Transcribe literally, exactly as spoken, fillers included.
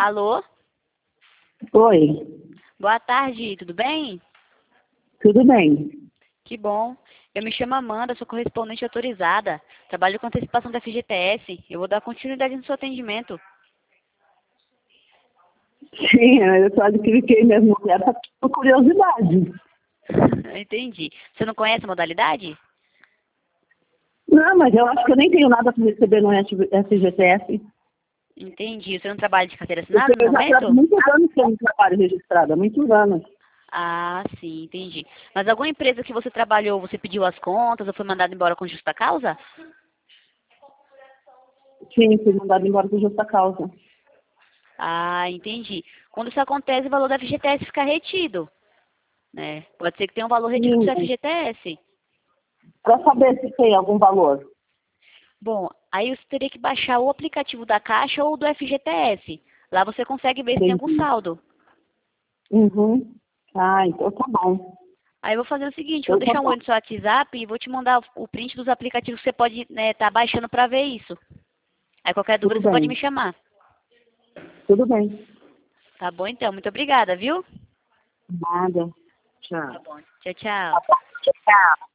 Alô? Oi, Boa tarde, tudo bem? tudo bem? Que bom. Eu me chamo Amanda, sou correspondente autorizada. Trabalho com antecipação da F G T S. Eu vou dar continuidade no seu atendimento. Sim, eu só cliquei mesmo nessa por curiosidade. Entendi. Você não conhece a modalidade? Não, mas eu acho que eu nem tenho nada para receber no F G T S. Entendi. Você não trabalha de carteira Porque assinada no eu já trabalho há momento? muitos anos que eu não trabalho registrado, há muitos anos. Ah, sim, entendi. Mas alguma empresa que você trabalhou, você pediu as contas ou foi mandado embora com justa causa? Sim, fui mandado embora por justa causa. Ah, entendi. Quando isso acontece, o valor da F G T S fica retido, né? Pode ser que tenha um valor retido do Sim, seu F G T S. para saber se tem algum valor. Bom, aí você teria que baixar o aplicativo da Caixa ou do F G T S. Lá você consegue ver se tem algum Entendi. saldo. Uhum. Ah, então tá bom. Aí eu vou fazer o seguinte, eu Eu vou vou... deixar um oi no seu WhatsApp e vou te mandar o print dos aplicativos que você pode estar baixando para ver isso. Aí qualquer dúvida Tudo você pode me bem, chamar. tudo bem. Tá bom então, muito obrigada, viu? Nada. Tá Tchau. bom. Tchau, tchau. Tchau.